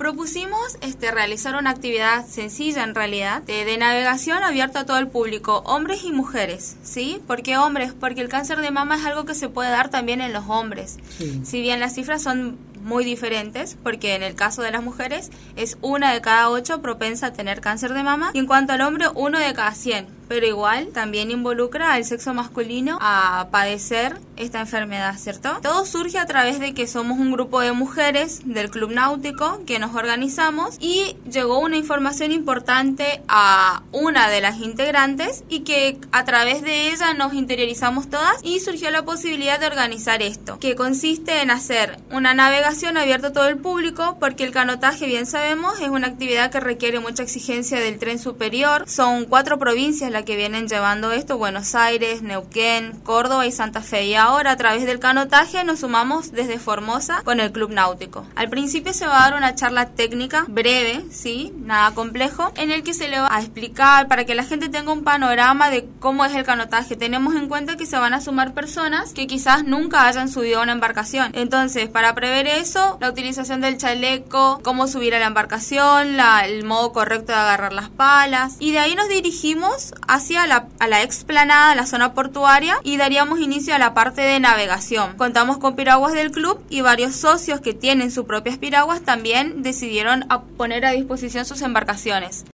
propusimos realizar una actividad sencilla en realidad, de navegación abierta a todo el público, hombres y mujeres, ¿sí? ¿Por qué hombres? Porque el cáncer de mama es algo que se puede dar también en los hombres. Sí. Si bien las cifras son muy diferentes, porque en el caso de las mujeres es 1 de cada 8 propensa a tener cáncer de mama, y en cuanto al hombre 1 de cada 100, pero igual también involucra al sexo masculino a padecer esta enfermedad, ¿cierto? Todo surge a través de que somos un grupo de mujeres del Club Náutico que nos organizamos y llegó una información importante a una de las integrantes y que a través de ella nos interiorizamos todas y surgió la posibilidad de organizar esto, que consiste en hacer una navegación abierta a todo el público, porque el canotaje, bien sabemos, es una actividad que requiere mucha exigencia del tren superior. Son 4 provincias las que vienen llevando esto: Buenos Aires, Neuquén, Córdoba y Santa Fe, y ahora a través del canotaje nos sumamos desde Formosa con el Club Náutico. Al principio se va a dar una charla técnica breve, ¿sí? Nada complejo, en el que se le va a explicar para que la gente tenga un panorama de cómo es el canotaje. Tenemos en cuenta que se van a sumar personas que quizás nunca hayan subido a una embarcación, entonces para prever eso, la utilización del chaleco, cómo subir a la embarcación, el modo correcto de agarrar las palas, y de ahí nos dirigimos hacia la explanada, la zona portuaria, y daríamos inicio a la parte de navegación. Contamos con piraguas del club y varios socios que tienen sus propias piraguas también decidieron poner a disposición sus embarcaciones.